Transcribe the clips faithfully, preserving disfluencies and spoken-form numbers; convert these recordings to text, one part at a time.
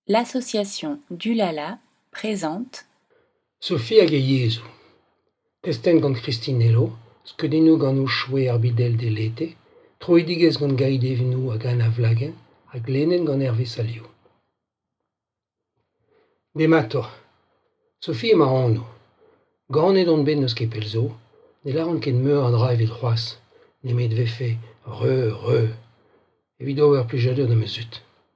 L'association Dulala présente Sophie hag e Jesu. Testen gant Christinello, skeudennoù gant o choue ar bidel de lete, troidigez gant gaidevnou hag an avlagen, hag lenen gant Hervé Salio. Demator. Sophie ema anno. Ganet on bet neus ket pelzo, ne laran ket meur an dra evit c'hoaz, ne met vefe, re, re, evit ober plijadur da meuzut.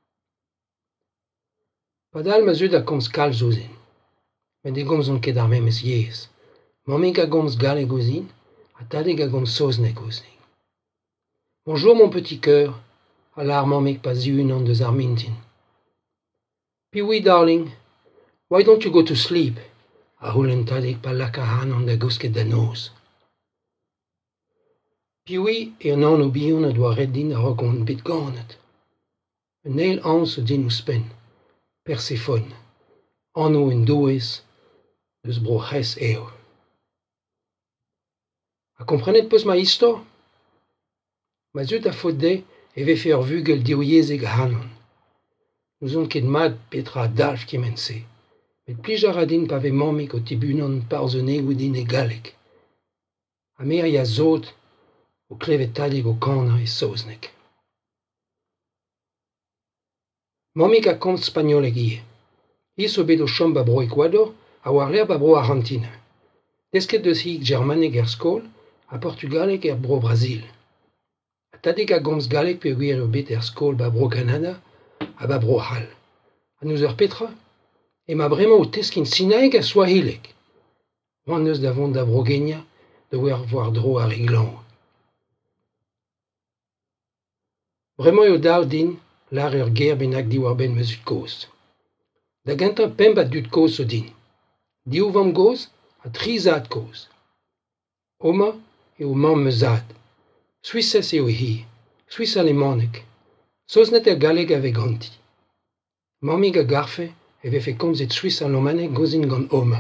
Padal meuzut a komz kal zozen. Men de gomz on ket ar memez yez. Mamik a gomz galeg ozin, a tadeg a gomz soznek oznig. Bonjour mon petit cœur, a lar mamik pa ziun an deus ar mintin. Pee-wee darling, why don't you go to sleep? A houlen tadeg pa laka han an da gousket da noz. Pee-wee e an an o bihan a doa red din a rakont bet ganet. Un eil ans o din ouspenn. Persephone. Anno en douez, deus bro c'hez eo. A komprenet peus ma istor? Ma zut a faot de e vefe ur vugel diouiezeg hanon. Nous on ket mat petra dalf kemen se. Met plijar a din pa ve mamik o tibunan parzonegou din e galek. A mer ya zot o klevet tadeg o kana e soznek. Mamik a komz spagnoleg ie. Is o bet o chom ba bro Ecuador a war ler ba bro Argentina. Desket deus hik germanek er skol a portugalek er bro Brazil. A tadeg a gomz galek pe gwir o bet er skol ba bro Kanada a ba bro Hal. A neus ur petra? Ema bremañ o teskin sinaeg a Swahilek. Oan neus da vont da bro Genia de wer voir dro ar iglan. Bremañ eo dav din lar ur ger bennak di war ben meuzut koz. Da gantañ pemp a dud koz o din. Div vam goz a tri zad koz. Oma eo mam meuzad. Suissez eo hi. Suisse alemanek. Soznet er galeg a veg ganti. Mamig a garfe e vefe komzet Suisse alemanek gozin gant oma.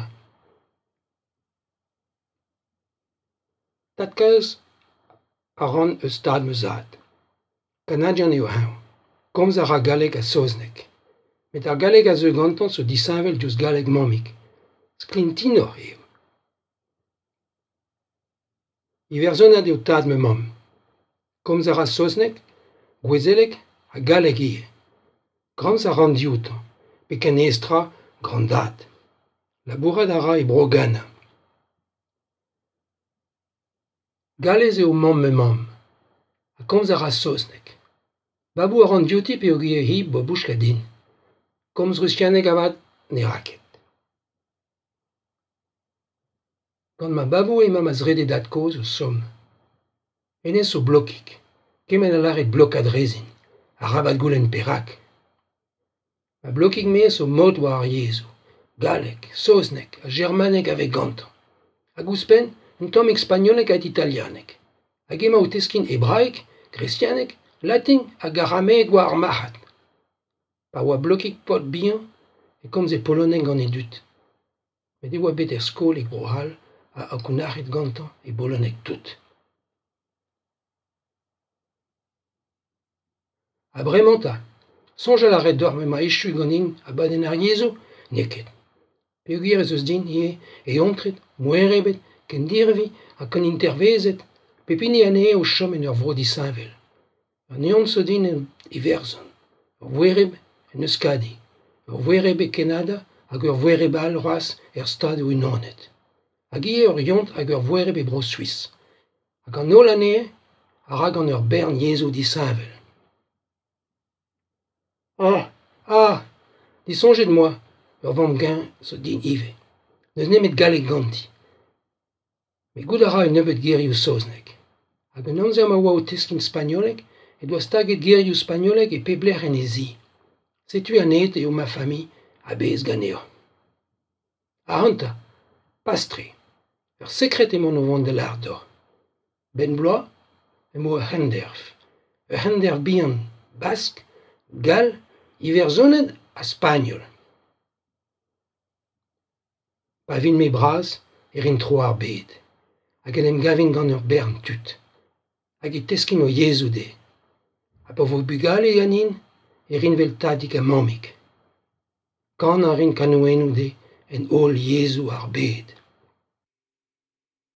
Dat kaez a ran eus stad meuzad. Kanadian eo hañ. Komz a ra galeg a soznek. Met ar galeg a zeu gantan so disañvel diouz galeg mamik. Sklintinor eo. Iverzonat eo tad me mam. Komz a ra soznek, gwezelek a galeg ie. Gramz a ran dioutan, pe kanestra grandad. Labourat a ra e bro Gana. Galez eo mam me mam. A komz a ra soznek. Babou a ran diouti pe o gie hi bo bouchka din. Komz ruskianek avad ne raket. Gant ma babou e mam a zrede dat koz o som. Enez o blokik. Kemen a laret blokad rezin. A rabat goulenn perak. Ma blokik mees o mod war ar Jezu. Galek, soznek, a germanek a veg gantan. Hag ouzpenn, un tommig spagnolek ha italianek. Hag ema o teskin hebraik, kristianek, latin hag arameek war ar mahat. Pa oa blokik pot bihan, e komz e poloneg gant e dut. Met e oa bet er skol e bro Hal a akounac'het gantan e boloneg tout. A bremañ-ta, sonj a la red dorm ema echu ganin a badenn ar Jezu, neket. Pe gwir ez eus din ie e ontret, mouerebet, ken dirvi, a ken intervezet, pe pini ane o chom en ur vro disañvel. Ar neon so din e verzon, ur mouereb en eus kadi, ur mouereb e Kanada hag ur mouereb al c'hoaz er stad o unanet. Hag ie ur yont hag ur mouereb e bro Suisse. Hag an ol ane a ra gant ur bern Jezu disañvel. Ah, ah, disonjet moi, ur vamm gañ so din ive. Neus nemet galeg ganti. Me gout a ra un nebeut gerioù soznek. Hag un amzer ma oa o teskin spagnolek, e doa staget gerioù spagnolek e pebler en e zi. Setu anet eo ma fami a bez ganeo. Ahanta, pastre, ur sekret emon o vant da lar dor. Ben bloaz, emo ur henderf. Ur henderf bihan bask, gal, iverzoned a spagnol. Pa vin me braz, e rin tro ar bed. Hag en em gavin gant ur bern tut. Hag e teskin o Jezu de. Ha pa vo bugale ganin, e rin vel tadik a mamik. kan ar rin kanouennoù de en ol Jesu ar bed.